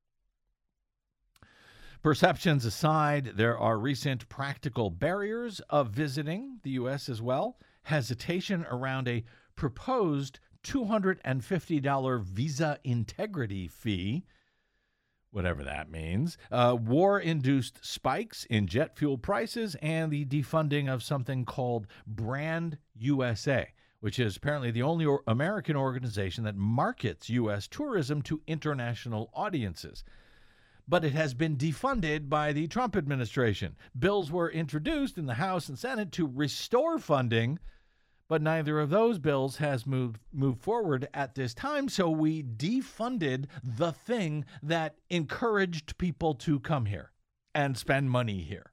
Perceptions aside, there are recent practical barriers of visiting the U S as well. Hesitation around a proposed two hundred fifty dollars visa integrity fee, whatever that means, uh, war-induced spikes in jet fuel prices, and the defunding of something called Brand U S A, which is apparently the only or- American organization that markets U S tourism to international audiences. But it has been defunded by the Trump administration. Bills were introduced in the House and Senate to restore funding, but neither of those bills has moved moved forward at this time, so we defunded the thing that encouraged people to come here and spend money here.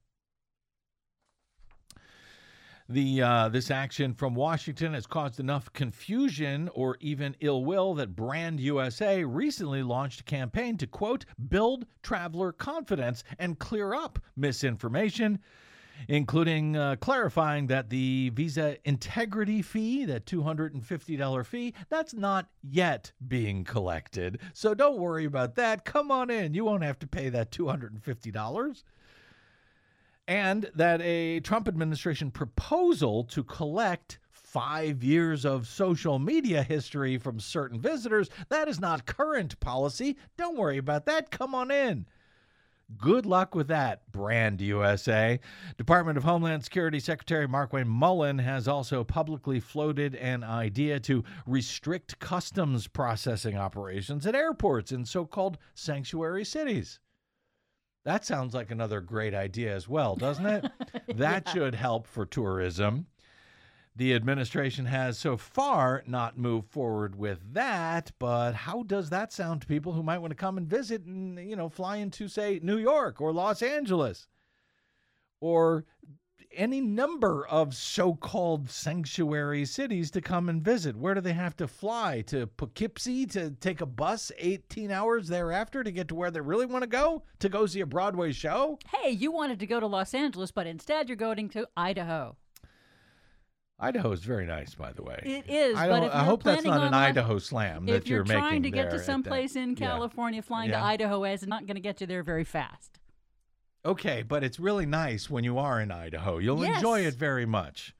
The uh, this action from Washington has caused enough confusion or even ill will that Brand U S A recently launched a campaign to, quote, "build traveler confidence and clear up misinformation," including uh, clarifying that the visa integrity fee, that two hundred fifty dollars fee, that's not yet being collected. So don't worry about that. Come on in. You won't have to pay that two hundred fifty dollars. And that a Trump administration proposal to collect five years of social media history from certain visitors, that is not current policy. Don't worry about that. Come on in. Good luck with that, Brand U S A. Department of Homeland Security Secretary Markwayne Mullin has also publicly floated an idea to restrict customs processing operations at airports in so-called sanctuary cities. That sounds like another great idea as well, doesn't it? That yeah. should help for tourism. The administration has so far not moved forward with that, but how does that sound to people who might want to come and visit and, you know, fly into, say, New York or Los Angeles? Or any number of so-called sanctuary cities to come and visit. Where do they have to fly? To Poughkeepsie to take a bus eighteen hours thereafter to get to where they really want to go? To go see a Broadway show? Hey, you wanted to go to Los Angeles, but instead you're going to Idaho. Idaho is very nice, by the way. It is, I, but don't, if I you're hope that's planning not an on Idaho slam that if you're, you're making trying to get there to at someplace that- in yeah. California, flying Yeah. to Idaho is not going to get you there very fast. Okay, but it's really nice when you are in Idaho. You'll Yes. enjoy it very much.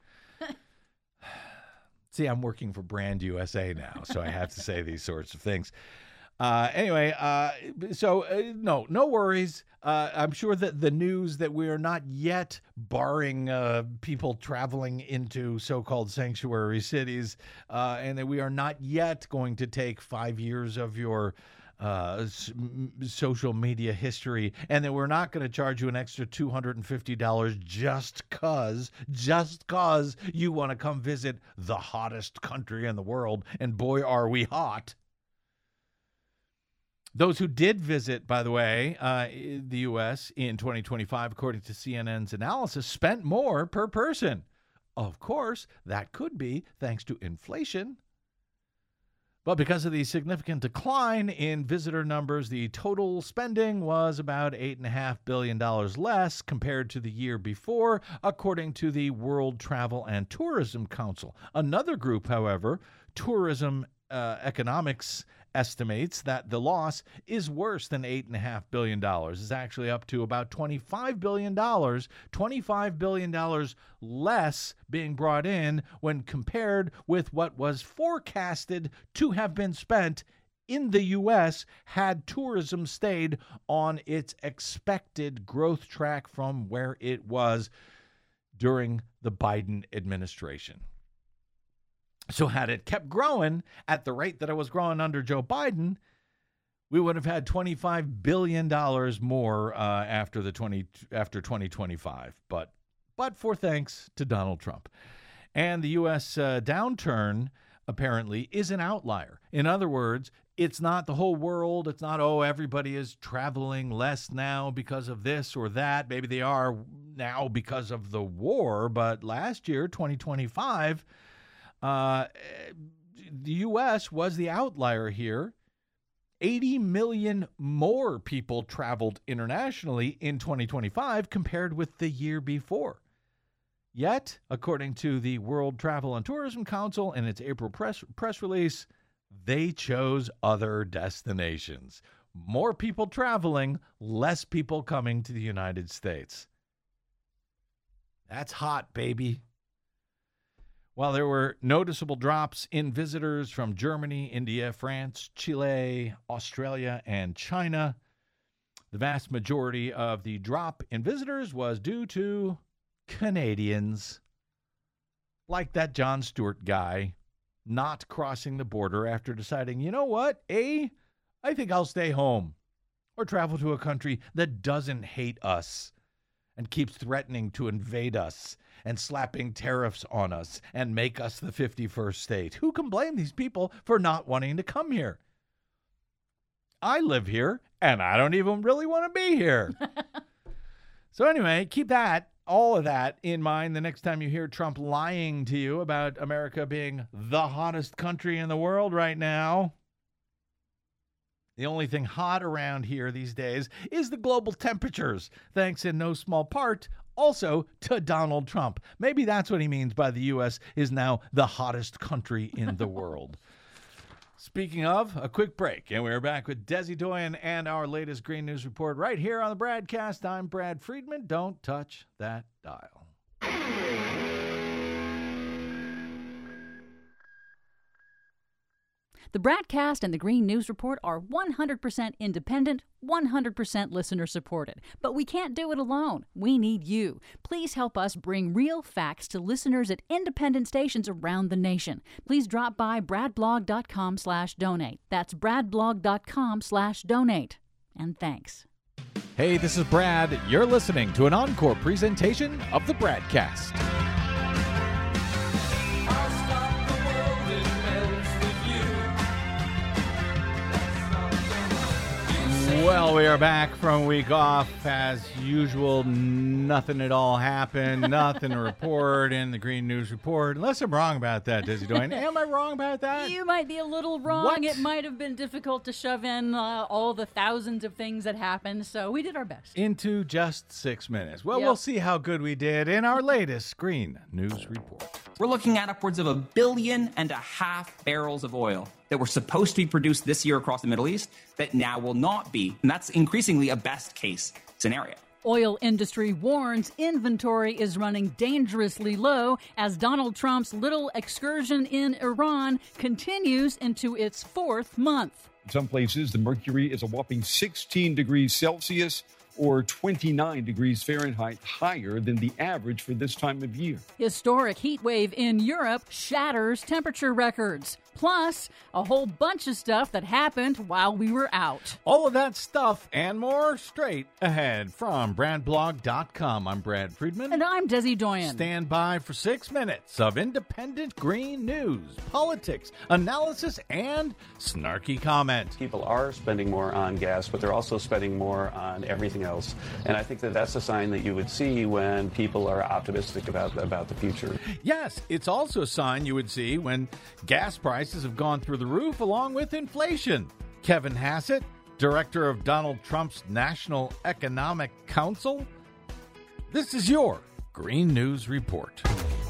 See, I'm working for Brand U S A now, so I have to say these sorts of things. Uh, anyway, uh, so uh, no, no worries. Uh, I'm sure that the news that we are not yet barring uh, people traveling into so-called sanctuary cities, uh, and that we are not yet going to take five years of your uh, s- m- social media history, and that we're not going to charge you an extra two hundred fifty dollars just cause, just cause you want to come visit the hottest country in the world, and boy, are we hot. Those who did visit, by the way, uh, the U S in twenty twenty-five, according to C N N's analysis, spent more per person. Of course, that could be thanks to inflation. But because of the significant decline in visitor numbers, the total spending was about eight point five billion dollars less compared to the year before, according to the World Travel and Tourism Council. Another group, however, Tourism uh, Economics, estimates that the loss is worse than eight point five billion dollars. It's actually up to about twenty-five billion dollars, twenty-five billion dollars less being brought in when compared with what was forecasted to have been spent in the U S had tourism stayed on its expected growth track from where it was during the Biden administration. So had it kept growing at the rate that it was growing under Joe Biden, we would have had twenty-five billion dollars more uh, after the twenty after twenty twenty-five. But but for thanks to Donald Trump. And the U S uh, downturn apparently is an outlier. In other words, it's not the whole world. It's not, oh, everybody is traveling less now because of this or that. Maybe they are now because of the war. But last year, twenty twenty-five, Uh, the U S was the outlier here. eighty million more people traveled internationally in twenty twenty-five compared with the year before. Yet, according to the World Travel and Tourism Council in its April press, press release, they chose other destinations. More people traveling, less people coming to the United States. That's hot, baby. While there were noticeable drops in visitors from Germany, India, France, Chile, Australia, and China, the vast majority of the drop in visitors was due to Canadians, like that Jon Stewart guy, not crossing the border after deciding, you know what, A, I think I'll stay home or travel to a country that doesn't hate us and keeps threatening to invade us and slapping tariffs on us and make us the fifty-first state. Who can blame these people for not wanting to come here? I live here, and I don't even really want to be here. So anyway, keep that, all of that in mind the next time you hear Trump lying to you about America being the hottest country in the world right now. The only thing hot around here these days is the global temperatures, thanks in no small part also to Donald Trump. Maybe that's what he means by the U S is now the hottest country in the world. Speaking of, a quick break, and we're back with Desi Doyen and our latest Green News Report right here on the Bradcast. I'm Brad Friedman. Don't touch that dial. The Bradcast and the Green News Report are one hundred percent independent, one hundred percent listener supported. But we can't do it alone. We need you. Please help us bring real facts to listeners at independent stations around the nation. Please drop by bradblog.com slash donate. That's bradblog.com slash donate. And thanks. Hey, this is Brad. You're listening to an encore presentation of the Bradcast. Well, we are back from a week off. As usual, nothing at all happened. Nothing to report in the Green News Report. Unless I'm wrong about that, Desi Doyen. Am I wrong about that? You might be a little wrong. What? It might have been difficult to shove in uh, all the thousands of things that happened, so we did our best. Into just six minutes. Well, Yep. we'll see how good we did in our latest Green News Report. We're looking at upwards of a billion and a half barrels of oil that were supposed to be produced this year across the Middle East that now will not be. And that's increasingly a best case scenario. Oil industry warns inventory is running dangerously low as Donald Trump's little excursion in Iran continues into its fourth month. In some places, the mercury is a whopping sixteen degrees Celsius or twenty-nine degrees Fahrenheit higher than the average for this time of year. Historic heat wave in Europe shatters temperature records. Plus, a whole bunch of stuff that happened while we were out. All of that stuff and more straight ahead from brad blog dot com. I'm Brad Friedman. And I'm Desi Doyen. Stand by for six minutes of independent green news, politics, analysis, and snarky comment. People are spending more on gas, but they're also spending more on everything else. And I think that that's a sign that you would see when people are optimistic about, about the future. Yes, it's also a sign you would see when gas prices have gone through the roof along with inflation. Kevin Hassett, director of Donald Trump's National Economic Council. This is your Green News Report.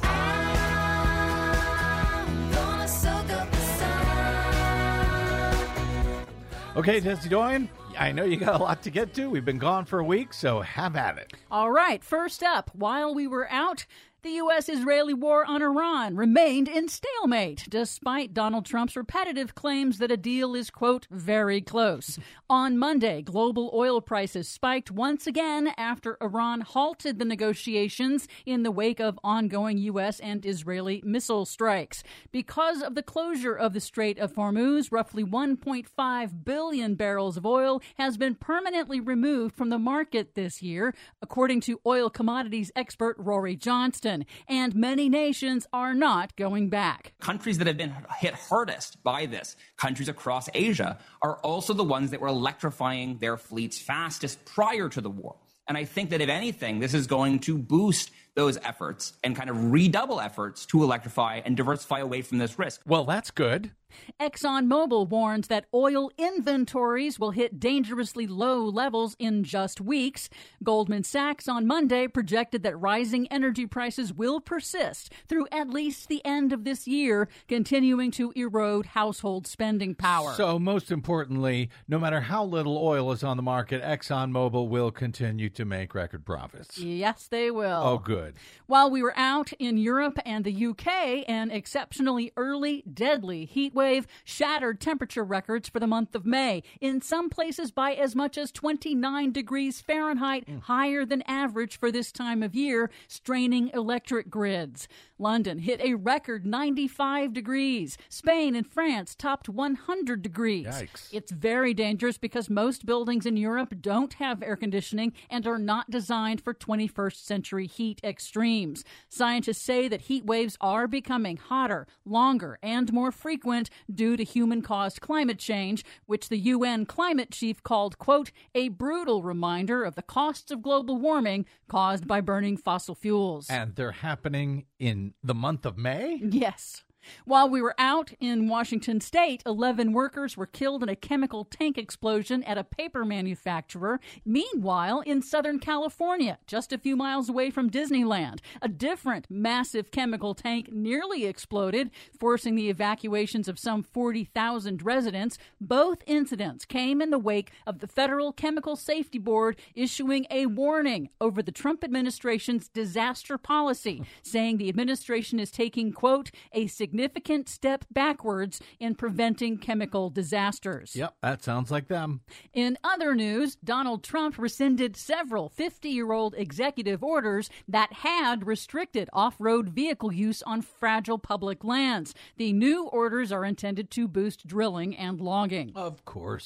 Okay, Desi Doyen, I know you got a lot to get to. We've been gone for a week, so have at it. All right, first up, while we were out, the U S-Israeli war on Iran remained in stalemate, despite Donald Trump's repetitive claims that a deal is, quote, very close. On Monday, global oil prices spiked once again after Iran halted the negotiations in the wake of ongoing U S and Israeli missile strikes. Because of the closure of the Strait of Hormuz, roughly one point five billion barrels of oil has been permanently removed from the market this year, according to oil commodities expert Rory Johnston. And many nations are not going back. Countries that have been hit hardest by this, countries across Asia, are also the ones that were electrifying their fleets fastest prior to the war. And I think that if anything, this is going to boost those efforts and kind of redouble efforts to electrify and diversify away from this risk. Well, that's good. ExxonMobil warns that oil inventories will hit dangerously low levels in just weeks. Goldman Sachs on Monday projected that rising energy prices will persist through at least the end of this year, continuing to erode household spending power. So, most importantly, no matter how little oil is on the market, ExxonMobil will continue to make record profits. Yes, they will. Oh, good. While we were out in Europe and the U K, an exceptionally early, deadly heat wave shattered temperature records for the month of May, in some places by as much as twenty-nine degrees Fahrenheit, mm. higher than average for this time of year, straining electric grids. London hit a record ninety-five degrees. Spain and France topped one hundred degrees. Yikes. It's very dangerous because most buildings in Europe don't have air conditioning and are not designed for twenty-first century heat extremes. Scientists say that heat waves are becoming hotter, longer, and more frequent due to human-caused climate change, which the U N climate chief called, quote, a brutal reminder of the costs of global warming caused by burning fossil fuels. And they're happening in the month of May? Yes. While we were out in Washington state, eleven workers were killed in a chemical tank explosion at a paper manufacturer. Meanwhile, in Southern California, just a few miles away from Disneyland, a different massive chemical tank nearly exploded, forcing the evacuations of some forty thousand residents. Both incidents came in the wake of the Federal Chemical Safety Board issuing a warning over the Trump administration's disaster policy, saying the administration is taking, quote, a significant significant step backwards in preventing chemical disasters. Yep, that sounds like them. In other news, Donald Trump rescinded several fifty-year-old executive orders that had restricted off-road vehicle use on fragile public lands. The new orders are intended to boost drilling and logging. Of course.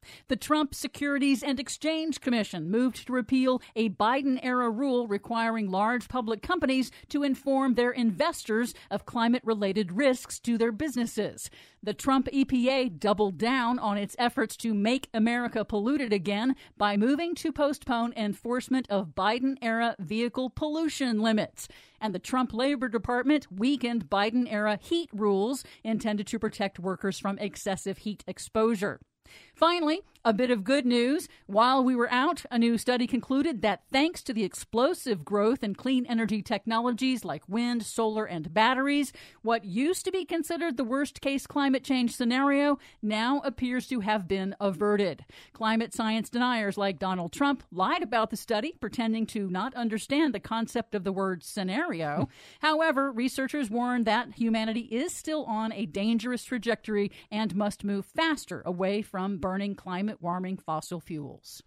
The Trump Securities and Exchange Commission moved to repeal a Biden-era rule requiring large public companies to inform their investors of climate-related risks to their businesses. The Trump E P A doubled down on its efforts to make America polluted again by moving to postpone enforcement of Biden-era vehicle pollution limits. And the Trump Labor Department weakened Biden-era heat rules intended to protect workers from excessive heat exposure. Finally, a bit of good news. While we were out, a new study concluded that thanks to the explosive growth in clean energy technologies like wind, solar, and batteries, what used to be considered the worst-case climate change scenario now appears to have been averted. Climate science deniers like Donald Trump lied about the study, pretending to not understand the concept of the word scenario. However, researchers warn that humanity is still on a dangerous trajectory and must move faster away from burning climate warming fossil fuels.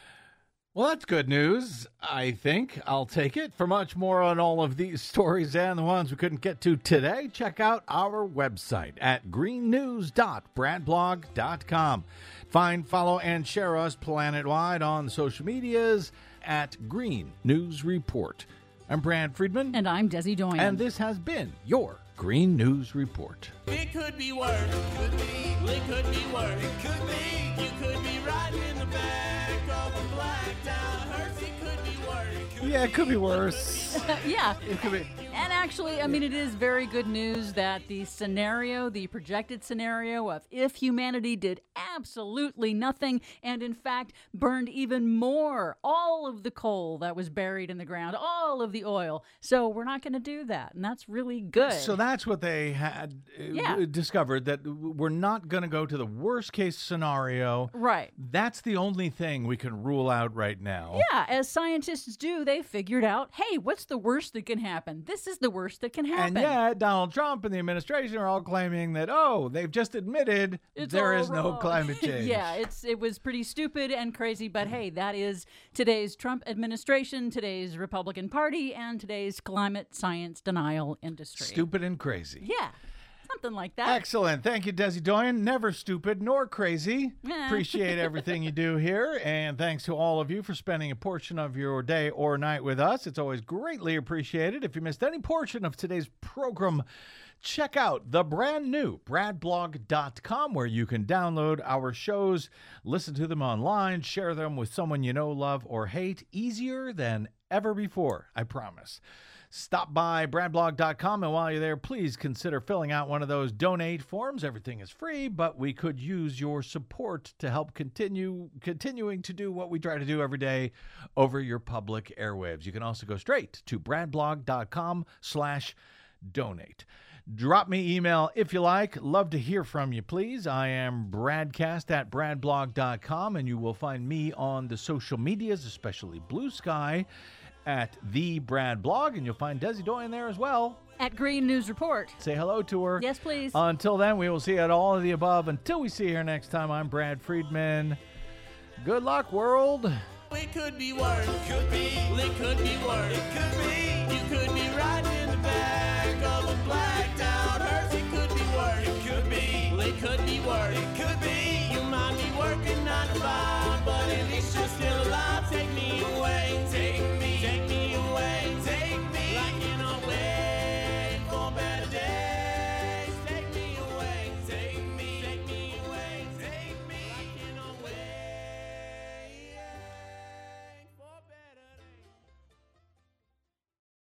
Well, that's good news, I think. I'll take it. For much more on all of these stories and the ones we couldn't get to today, check out our website at green news dot brad blog dot com. Find, follow, and share us planet-wide on social medias at Green News Report. I'm Brad Friedman. And I'm Desi Doyen. And this has been your Green News Report. It could be worse. It could be. It could be worse. It could be. You could be riding in the back of a blacked out hearse. It could be worse. It could yeah, it could be worse. yeah. It could be. And actually, I mean, it is very good news that the scenario, the projected scenario of if humanity did absolutely nothing and, in fact, burned even more, all of the coal that was buried in the ground, all of the oil. So we're not going to do that. And that's really good. So that's what they had uh, yeah. discovered, that we're not going to go to the worst case scenario. Right. That's the only thing we can rule out right now. Yeah, as scientists do, they figured out, hey, what's the worst that can happen? This is the worst that can happen. And yet, Donald Trump and the administration are all claiming that, oh, they've just admitted it's there is wrong. no climate change. yeah, it's it was pretty stupid and crazy, but hey, that is today's Trump administration, today's Republican Party, and today's climate science denial industry. Stupid and crazy. Yeah. Something like that. Excellent. Thank you, Desi Doyen. Never stupid nor crazy. Eh. Appreciate everything you do here. And thanks to all of you for spending a portion of your day or night with us. It's always greatly appreciated. If you missed any portion of today's program, check out the brand new brad blog dot com, where you can download our shows, listen to them online, share them with someone you know, love, or hate. Easier than ever before, I promise. Stop by brad blog dot com, and while you're there, please consider filling out one of those donate forms. Everything is free, but we could use your support to help continue continuing to do what we try to do every day over your public airwaves. You can also go straight to brad blog dot com slash donate. Drop me email if you like. Love to hear from you, please. I am Bradcast at brad blog dot com, and you will find me on the social medias, especially Blue Sky, at The Brad Blog, and you'll find Desi Doyen there as well. At Green News Report. Say hello to her. Yes, please. Until then, we will see you at all of the above. Until we see you here next time, I'm Brad Friedman. Good luck, world. It could be worse. It could be. It could be worse. It could